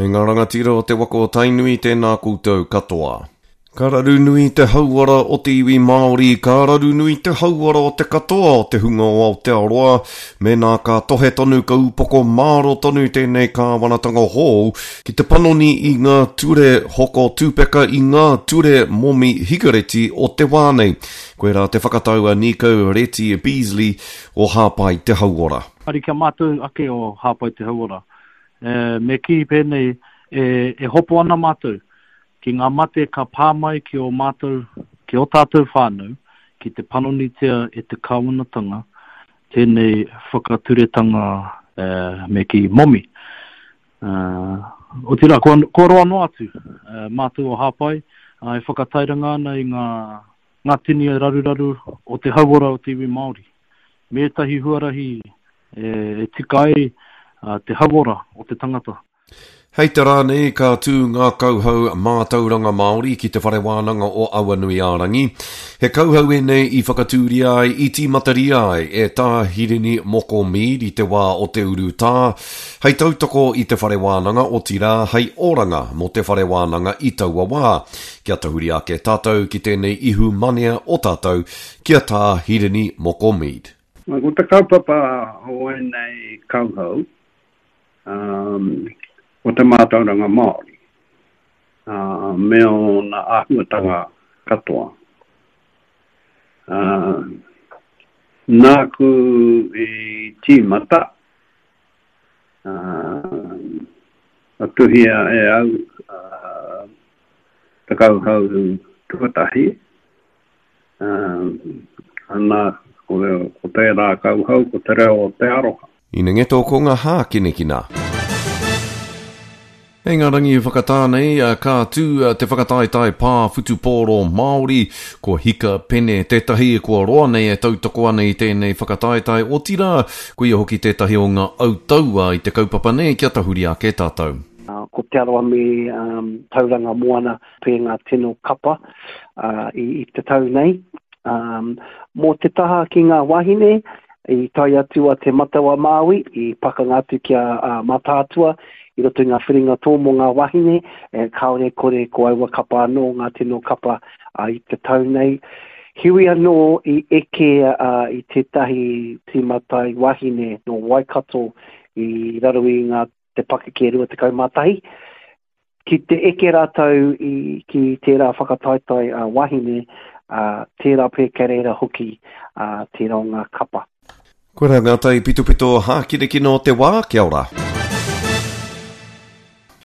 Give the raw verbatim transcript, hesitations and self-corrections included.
E ngā rangatira o te wako o Tainui tēnā koutou katoa. Kararu nui te hauara o te iwi Māori, kararu nui te hauara o te katoa o te hunga o Aotearoa, me nā ka tohe tonu ka upoko māro tonu tēnei kāwanatanga hou, ki te panoni i ngā ture hoko tūpeka i ngā ture momi hikareti o te wānei. Koe rā te whakataua Nico Reti Beasley o Hāpai te hauara. Ari kia mātou ake o Hāpai te hauara. E, me ki pēnei e, e hopo ana mātou. Ki ngā mate ka pāmai ki o mātou, ki o tātou whānau, ki te panonitia e te kāwanatanga, tēnei whakaturetanga e, me ki momi. E, o tira, ko, ko roa no atu, e, mātou o Hāpai, e whakatairanga ana i ngā, ngā tini raruraru o te hauara o te iwi Māori. Me tahi huarahi e, e tika ai te hauara o te tangata. Hei te rānei ka tū ngā kauhau mātauranga Māori ki te whare wānanga o Awanuiarangi. He kauhau e nei i whakatūri ai, i tīmatari ai, e tā hirini moko mīri te wā o te uru tā. Hei tautoko i te whare wānanga o tira, hei oranga mo te whare wānanga i taua wā. Kia tahuri ake tātou ki tēnei ihu manea o tātou, kia tā hirini moko mīri. Ko te kaupapa o e nei kauhau, um, o te mātauranga Māori, uh, me o na ahuatanga katoa. Uh, nāku i tīmata, uh, atuhia e au uh, te kauhau tuatahi, uh, ana ko te rā kauhau, ko te reo o te aroha. Ina ngeto ko ngā hā kinekina. E ngā rangi whakatānei, ka tū te whakataitai pā whutupōro Māori, ko hika pene tētahi, ko roa nei e tautoko ana i tēnei whakataitai o tira, ko ia hoki tētahi o ngā autaua i te kaupapa nei, kia tahuri ake tātou. Uh, ko te aroa me um, tauranga moana pē ngā tino kapa uh, i, i te tau nei. Um, mō te taha ki ngā wahine, i tai atua te matawa Māui, i pakanga atu kia uh, matātua, i roto ngā whiringa tō mō ngā wahine, e kaore kore ko aua kapa anō, ngā tino kapa uh, i te tau nei. Hiwi anō i eke uh, i tētahi tīmatai wahine no Waikato i rarui ngā te pakeke rua te kaumātahi. Ki te eke rātau i ki tērā whakataitai uh, wahine, Uh, tērā pē kereira hoki uh, tērā ngā kapa. Kura ngā tai pito pito hākireki no te wā, kia ora.